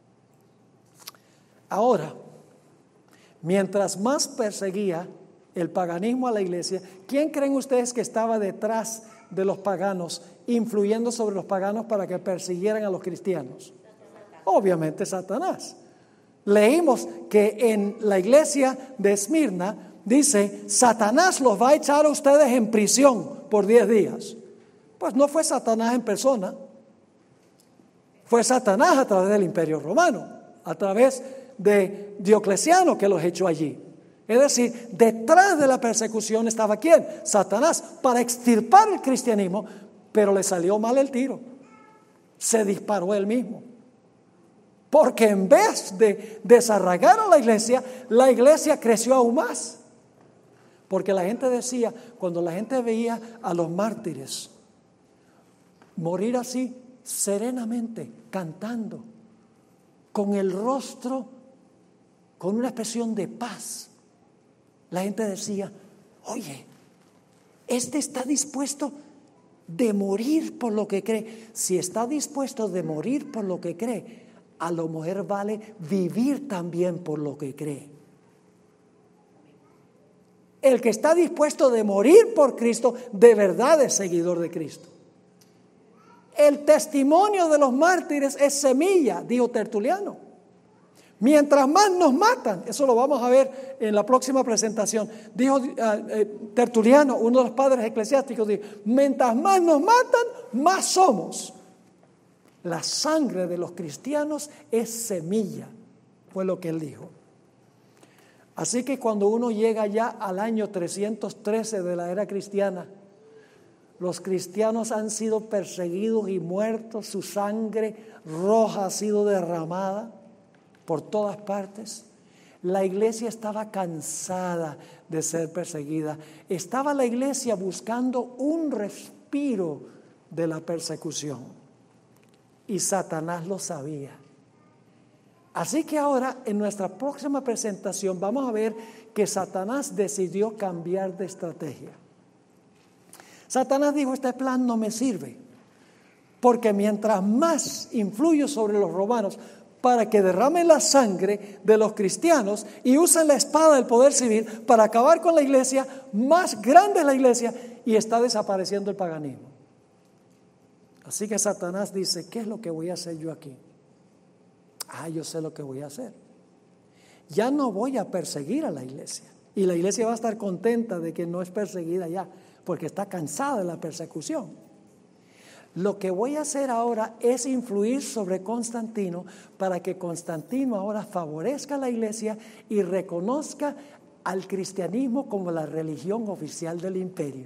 Ahora, mientras más perseguía el paganismo a la iglesia, ¿quién creen ustedes que estaba detrás de los paganos, influyendo sobre los paganos para que persiguieran a los cristianos? Obviamente Satanás. Leímos que en la iglesia de Esmirna dice, Satanás los va a echar a ustedes en prisión por diez días. Pues no fue Satanás en persona, fue Satanás a través del Imperio Romano, a través de Diocleciano que los echó allí. Es decir, detrás de la persecución estaba ¿quién? Satanás, para extirpar el cristianismo, pero le salió mal el tiro. Se disparó él mismo. Porque en vez de desarraigar a la iglesia, la iglesia creció aún más. Porque la gente decía, cuando la gente veía a los mártires morir así, serenamente, cantando, con el rostro, con una expresión de paz, la gente decía, oye, este está dispuesto de morir por lo que cree. Si está dispuesto de morir por lo que cree, a lo mejor vale vivir también por lo que cree. El que está dispuesto de morir por Cristo, de verdad es seguidor de Cristo. El testimonio de los mártires es semilla, dijo Tertuliano. Mientras más nos matan, eso lo vamos a ver en la próxima presentación. Dijo uh, eh, Tertuliano, uno de los padres eclesiásticos, dijo, mientras más nos matan, más somos. La sangre de los cristianos es semilla, fue lo que él dijo. Así que cuando uno llega ya al año trescientos trece de la era cristiana, los cristianos han sido perseguidos y muertos, su sangre roja ha sido derramada por todas partes. La iglesia estaba cansada de ser perseguida. Estaba la iglesia buscando un respiro de la persecución. Y Satanás lo sabía. Así que ahora en nuestra próxima presentación vamos a ver que Satanás decidió cambiar de estrategia. Satanás dijo: este plan no me sirve, porque mientras más influyo sobre los romanos para que derramen la sangre de los cristianos y usen la espada del poder civil para acabar con la iglesia, más grande es la iglesia y está desapareciendo el paganismo. Así que Satanás dice: ¿qué es lo que voy a hacer yo aquí? Ah, yo sé lo que voy a hacer. Ya no voy a perseguir a la iglesia. Y la iglesia va a estar contenta de que no es perseguida ya, porque está cansada de la persecución. Lo que voy a hacer ahora es influir sobre Constantino para que Constantino ahora favorezca a la iglesia y reconozca al cristianismo como la religión oficial del imperio.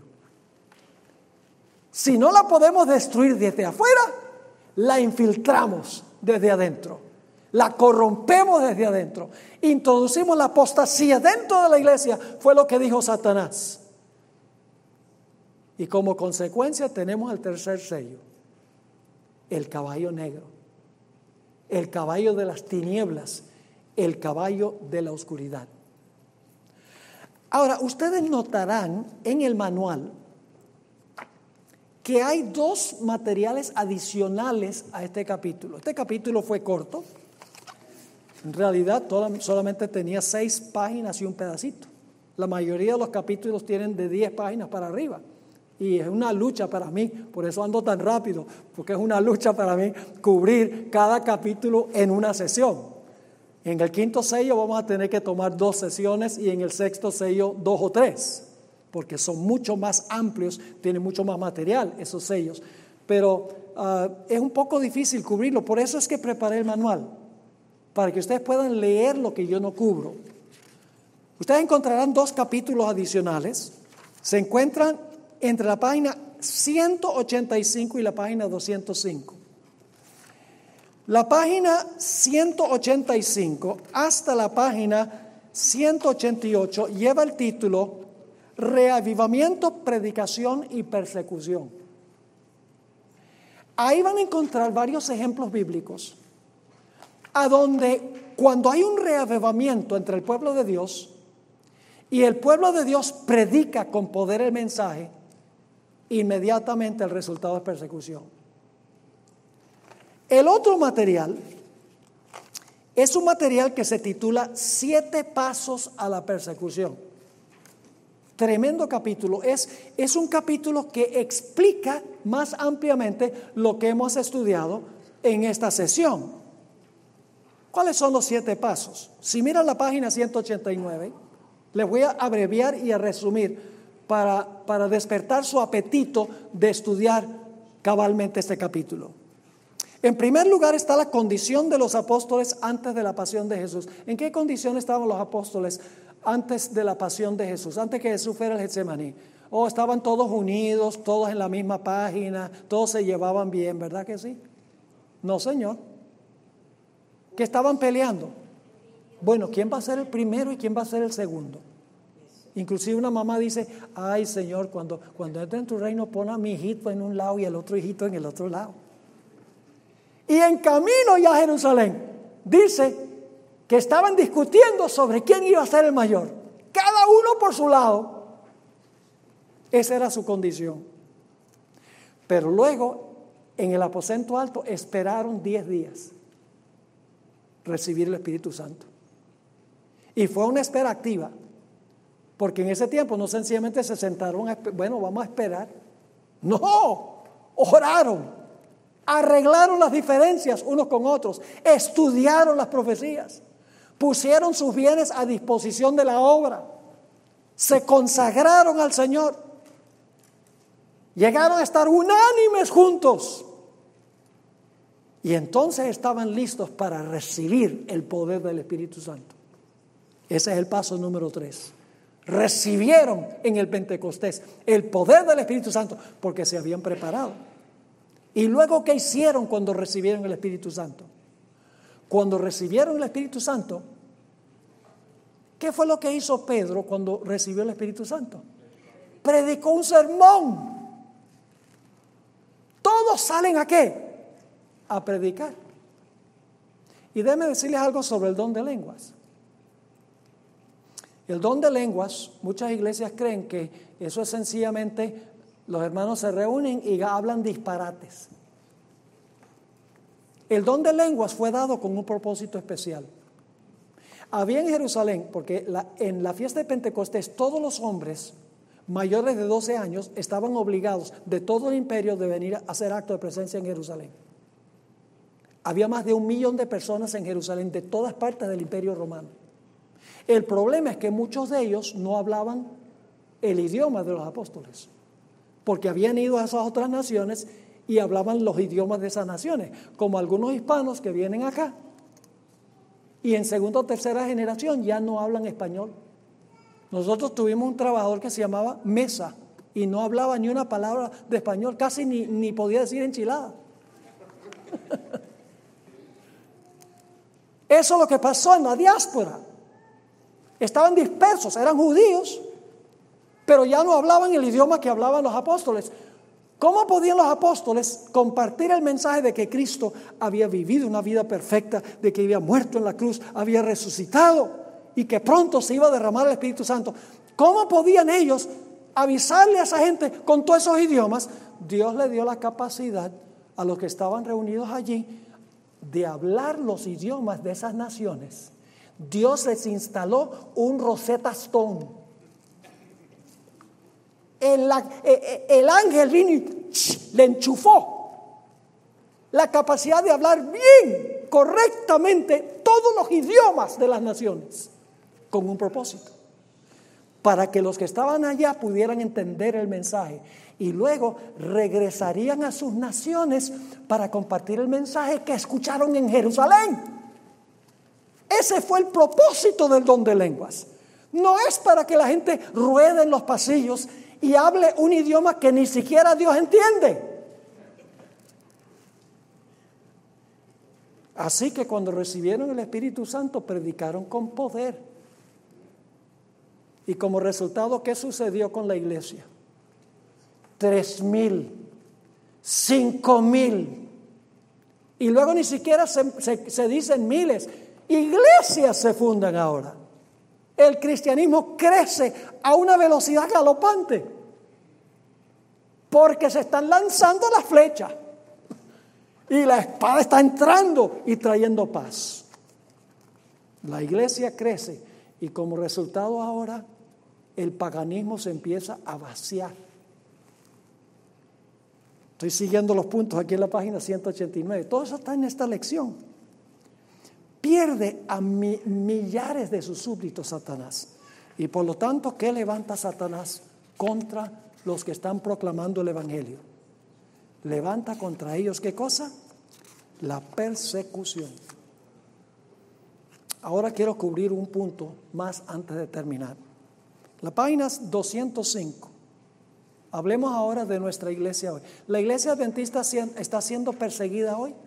Si no la podemos destruir desde afuera, la infiltramos desde adentro. La corrompemos desde adentro. Introducimos la apostasía dentro de la iglesia. Fue lo que dijo Satanás. Y como consecuencia tenemos el tercer sello. El caballo negro. El caballo de las tinieblas. El caballo de la oscuridad. Ahora, ustedes notarán en el manual que hay dos materiales adicionales a este capítulo. Este capítulo fue corto. En realidad solamente tenía seis páginas y un pedacito. La mayoría de los capítulos tienen de diez páginas para arriba. Y es una lucha para mí, por eso ando tan rápido, porque es una lucha para mí cubrir cada capítulo en una sesión. En el quinto sello vamos a tener que tomar dos sesiones y en el sexto sello dos o tres, porque son mucho más amplios, tienen mucho más material esos sellos. Pero uh, es un poco difícil cubrirlo, por eso es que preparé el manual, para que ustedes puedan leer lo que yo no cubro. Ustedes encontrarán dos capítulos adicionales. Se encuentran entre la página ciento ochenta y cinco y la página doscientos cinco. La página ciento ochenta y cinco hasta la página ciento ochenta y ocho lleva el título Reavivamiento, Predicación y Persecución. Ahí van a encontrar varios ejemplos bíblicos a donde cuando hay un reavivamiento entre el pueblo de Dios y el pueblo de Dios predica con poder el mensaje, inmediatamente el resultado es persecución. El otro material es un material que se titula Siete Pasos a la Persecución. Tremendo capítulo. Es, es un capítulo que explica más ampliamente lo que hemos estudiado en esta sesión. ¿Cuáles son los siete pasos? Si miran la página ciento ochenta y nueve, les voy a abreviar y a resumir para, para despertar su apetito de estudiar cabalmente este capítulo. En primer lugar está la condición de los apóstoles antes de la pasión de Jesús. ¿En qué condición estaban los apóstoles antes de la pasión de Jesús? Antes que Jesús fuera al Getsemaní. Oh, estaban todos unidos, todos en la misma página, todos se llevaban bien, ¿verdad que sí? No, Señor. ¿Qué estaban peleando? Bueno, ¿quién va a ser el primero y quién va a ser el segundo? Inclusive una mamá dice: ay, Señor, cuando, cuando entre en tu reino, pon a mi hijito en un lado y el otro hijito en el otro lado. Y en camino ya a Jerusalén, dice que estaban discutiendo sobre quién iba a ser el mayor. Cada uno por su lado. Esa era su condición. Pero luego, en el aposento alto, esperaron diez días recibir el Espíritu Santo. Y fue una espera activa, porque en ese tiempo no sencillamente se sentaron a, bueno, vamos a esperar. No, oraron, arreglaron las diferencias unos con otros, estudiaron las profecías, pusieron sus bienes a disposición de la obra, se consagraron al Señor, llegaron a estar unánimes juntos. Y entonces estaban listos para recibir el poder del Espíritu Santo. Ese es el paso número tres. Recibieron en el Pentecostés el poder del Espíritu Santo porque se habían preparado. ¿Y luego qué hicieron cuando recibieron el Espíritu Santo? Cuando recibieron el Espíritu Santo, ¿qué fue lo que hizo Pedro cuando recibió el Espíritu Santo? Predicó un sermón. Todos salen ¿a qué? A predicar. Y déjenme decirles algo sobre el don de lenguas. El don de lenguas, muchas iglesias creen que eso es sencillamente los hermanos se reúnen y hablan disparates. El don de lenguas fue dado con un propósito especial. Había en Jerusalén, porque la, en la fiesta de Pentecostés todos los hombres mayores de doce años estaban obligados de todo el imperio de venir a hacer acto de presencia en Jerusalén. Había más de un millón de personas en Jerusalén de todas partes del imperio romano. El problema es que muchos de ellos no hablaban el idioma de los apóstoles, porque habían ido a esas otras naciones y hablaban los idiomas de esas naciones, como algunos hispanos que vienen acá y en segunda o tercera generación ya no hablan español. Nosotros tuvimos un trabajador que se llamaba Mesa y no hablaba ni una palabra de español, casi ni, ni podía decir enchilada. Eso es lo que pasó en la diáspora. Estaban dispersos, eran judíos, pero ya no hablaban el idioma que hablaban los apóstoles. ¿Cómo podían los apóstoles compartir el mensaje de que Cristo había vivido una vida perfecta, de que había muerto en la cruz, había resucitado y que pronto se iba a derramar el Espíritu Santo? ¿Cómo podían ellos avisarle a esa gente con todos esos idiomas? Dios le dio la capacidad a los que estaban reunidos allí de hablar los idiomas de esas naciones. Dios les instaló un Rosetta Stone. El, el ángel vino y le enchufó la capacidad de hablar bien, correctamente, todos los idiomas de las naciones, con un propósito, para que los que estaban allá pudieran entender el mensaje y luego regresarían a sus naciones para compartir el mensaje que escucharon en Jerusalén. Ese fue el propósito del don de lenguas. No es para que la gente ruede en los pasillos y hable un idioma que ni siquiera Dios entiende. Así que cuando recibieron el Espíritu Santo, predicaron con poder. Y como resultado, ¿qué sucedió con la iglesia? Tres mil, cinco mil, y luego ni siquiera se, se, se dicen miles. Iglesias se fundan ahora. El cristianismo crece a una velocidad galopante porque se están lanzando las flechas y la espada está entrando y trayendo paz. La iglesia crece y como resultado ahora el paganismo se empieza a vaciar. Estoy siguiendo los puntos aquí en la página ciento ochenta y nueve. Todo eso está en esta lección. Pierde a mi, millares de sus súbditos Satanás. Y por lo tanto, ¿qué levanta Satanás contra los que están proclamando el evangelio? Levanta contra ellos, ¿qué cosa? La persecución. Ahora quiero cubrir un punto más antes de terminar. La página doscientos cinco. Hablemos ahora de nuestra iglesia hoy. ¿La iglesia adventista está siendo perseguida hoy?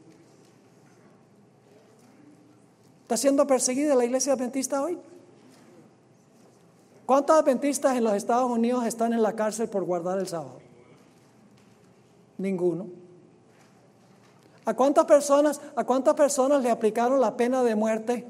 ¿Está siendo perseguida la iglesia adventista hoy? ¿Cuántos adventistas en los Estados Unidos están en la cárcel por guardar el sábado? Ninguno. ¿A cuántas personas, a cuántas personas le aplicaron la pena de muerte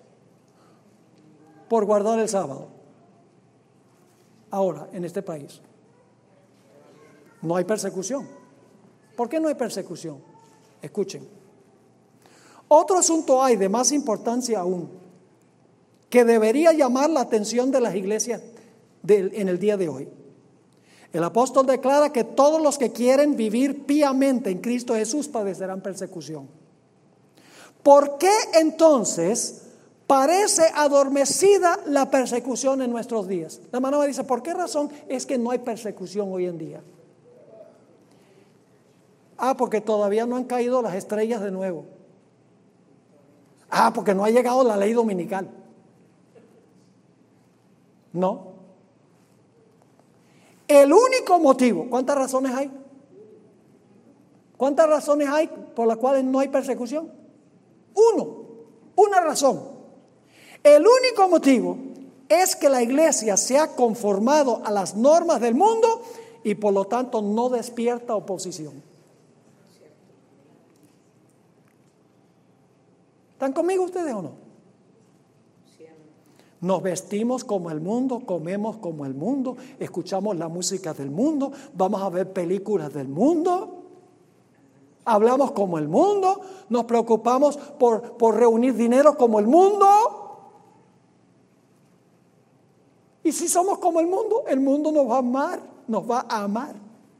por guardar el sábado? Ahora, en este país. No hay persecución. ¿Por qué no hay persecución? Escuchen. Otro asunto hay de más importancia aún, que debería llamar la atención de las iglesias de, en el día de hoy. El apóstol declara que todos los que quieren vivir piamente en Cristo Jesús padecerán persecución. ¿Por qué entonces parece adormecida la persecución en nuestros días? La hermana me dice, ¿por qué razón es que no hay persecución hoy en día? Ah, porque todavía no han caído las estrellas de nuevo. Ah, porque no ha llegado la ley dominical. No. El único motivo, ¿cuántas razones hay? ¿Cuántas razones hay por las cuales no hay persecución? Uno, una razón. El único motivo es que la iglesia se ha conformado a las normas del mundo y por lo tanto no despierta oposición. ¿Están conmigo ustedes o no? Nos vestimos como el mundo, comemos como el mundo, escuchamos la música del mundo, vamos a ver películas del mundo, hablamos como el mundo, nos preocupamos por, por reunir dinero como el mundo. Y si somos como el mundo, el mundo nos va a amar, nos va a amar.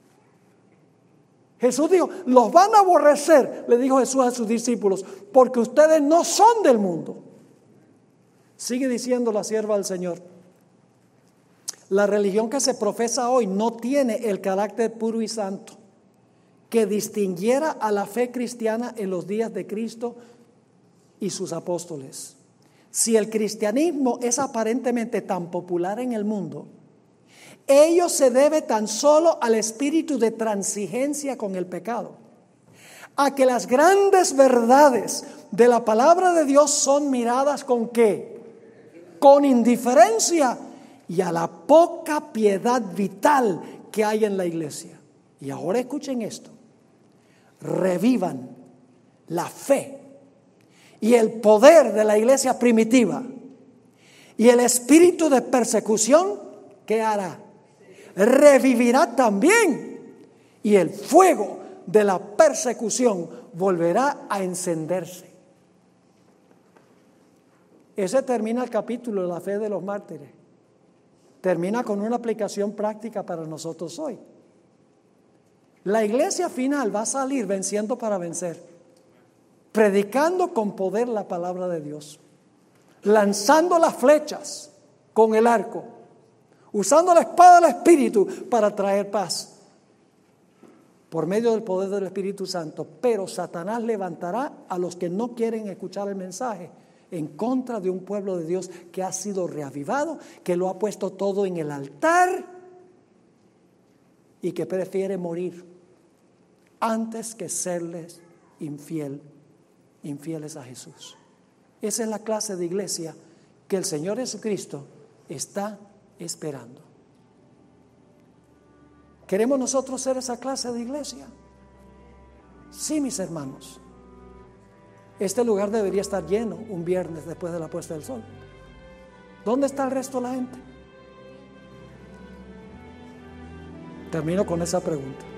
Jesús dijo, los van a aborrecer, le dijo Jesús a sus discípulos, porque ustedes no son del mundo. Sigue diciendo la sierva del Señor, la religión que se profesa hoy no tiene el carácter puro y santo que distinguiera a la fe cristiana en los días de Cristo y sus apóstoles. Si el cristianismo es aparentemente tan popular en el mundo, ello se debe tan solo al espíritu de transigencia con el pecado, a que las grandes verdades de la palabra de Dios son miradas con ¿qué? Con indiferencia, y a la poca piedad vital que hay en la iglesia. Y ahora escuchen esto: revivan la fe y el poder de la iglesia primitiva, y el espíritu de persecución, ¿qué hará? Revivirá también, y el fuego de la persecución volverá a encenderse. Ese termina el capítulo de la fe de los mártires. Termina con una aplicación práctica para nosotros hoy. La iglesia final va a salir venciendo para vencer, predicando con poder la palabra de Dios, lanzando las flechas con el arco, usando la espada del Espíritu para traer paz por medio del poder del Espíritu Santo. Pero Satanás levantará a los que no quieren escuchar el mensaje en contra de un pueblo de Dios que ha sido reavivado, que lo ha puesto todo en el altar y que prefiere morir antes que serles infiel, infieles a Jesús. Esa es la clase de iglesia que el Señor Jesucristo está esperando. ¿Queremos nosotros ser esa clase de iglesia? Sí, mis hermanos. Este lugar debería estar lleno un viernes después de la puesta del sol. ¿Dónde está el resto de la gente? Termino con esa pregunta.